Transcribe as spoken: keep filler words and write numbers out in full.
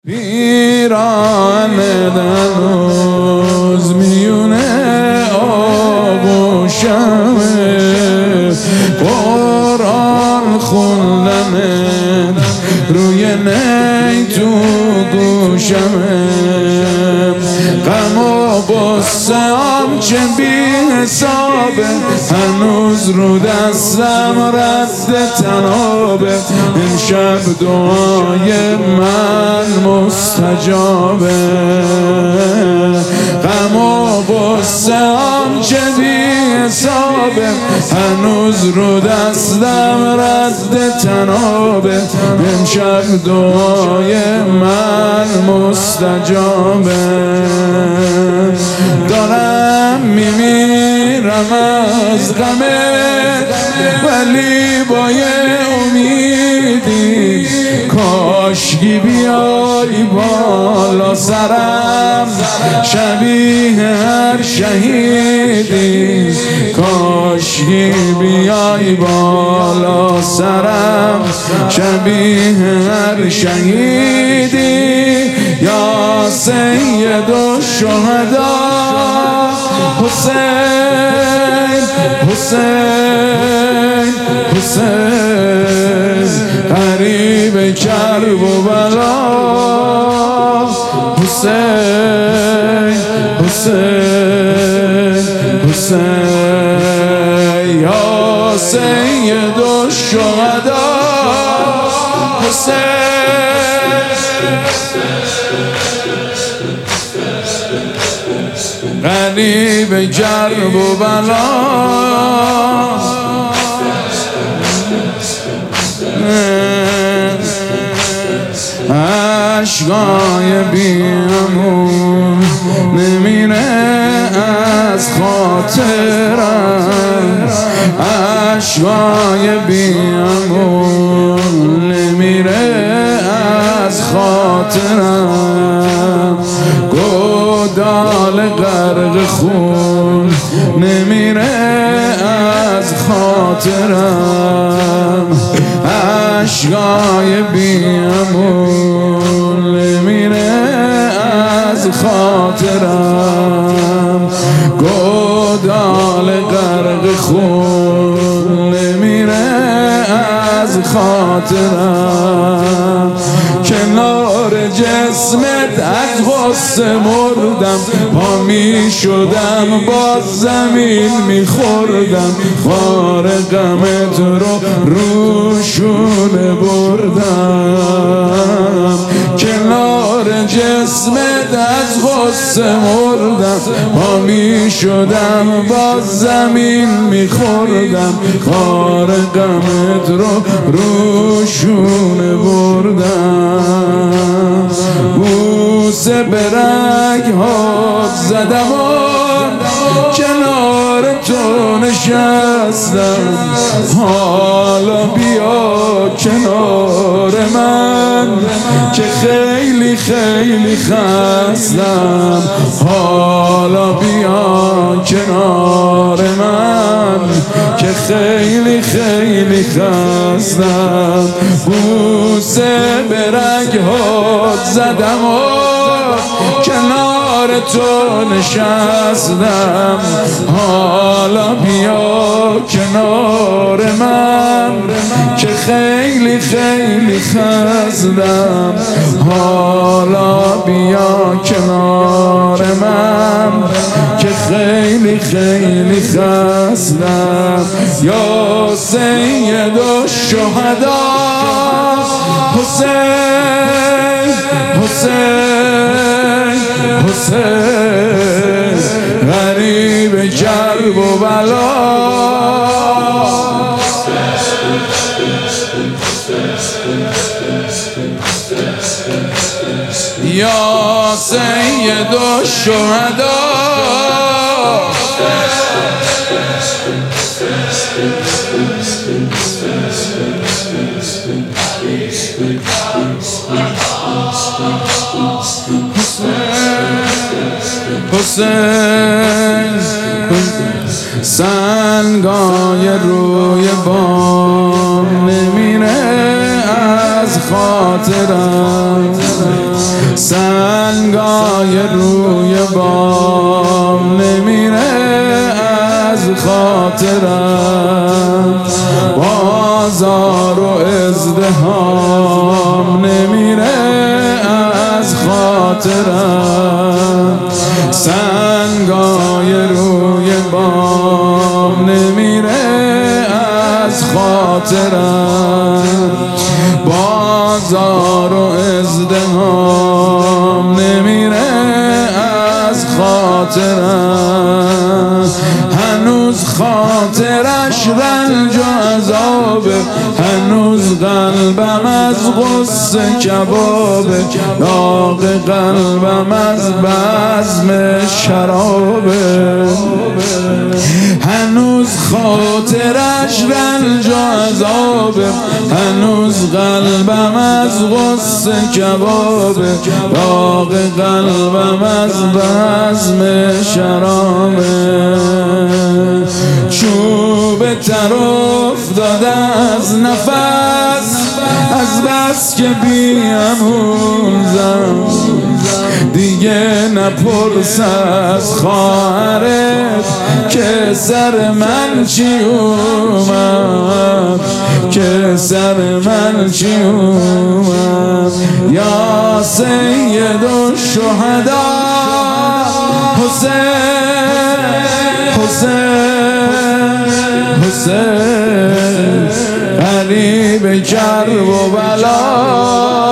پیران دنوز میونه آب و شمه قرآن خوندن روی نی تو گوشمه غم و غصه هم چه بی حسابه هنوز رو دستم رد تنابه امشب دعای من مستجابه غم و غصه هم چه بی حسابه هنوز رو دستم رد تنابه امشب دعای من مستجابه دارم میمیرم از غمه ولی با یه امیدی کاشکی بیای بالا سرم شبیه هر شهیدی کاشکی بیای بالا سرم شبیه هر شهیدی یا سید الشهدا حسین حسین حسین غریب کرب و بلا حسین حسین حسین یا سید الشهدا حسین غریب جرب و بلا عشقای بیامون نمیره از خاطرم عشقای بیامون نمیره از خاطرم گودال غرق خون نمیره از خاطرم عشقای بیامون نمیره از خاطرم گودال غرق خون نمیره از خاطرم کنار جسمت از غصه مردم پا می شدم باز زمین می خوردم خار غمت رو روشونه بردم کنار جسمت از غصه مردم پا می شدم باز زمین می خوردم خار غمت رو روشونه بردم بوسه به رگ ها زدم و کنار تو نشستم حالا بیا کنار من که خیلی خیلی خستم حالا بیا کنار من که خیلی خیلی خستم بوسه به رگ ها زدم و کنار تو نشستم حالا بیا کنار من که خیلی خیلی خستم حالا بیا کنار من که خیلی خیلی خستم یا سید الشهدا حسین حسین حسین غریب کرب و بلا یا سید الشهدا حسین سنگای روی بام نمیره از خاطرم سنگای روی بام نمیره از خاطرم، بازار و ازدهام نمیره از خاطرم، سنگای روی بام نمیره از خاطرم، بازار و ازدهام نمیره از خاطرم، هنوز خاطرش رنج و عذابه، هنوز قلبم از غصه کبابه، داغ قلبم از بزم شرابه، هنوز خاطرش رنج و عذابه، هنوز قلبم از غصه کبابه، داغ قلبم از بزم شرابه، چوب تر افتاده از نفس، از بس که بیاموزم، دیگه نپرس از خواهرت که سر من چی اومد، که سر من چی اومد، یا سید الشهدا حسین، حسین، حسین، غریب کرب و بلا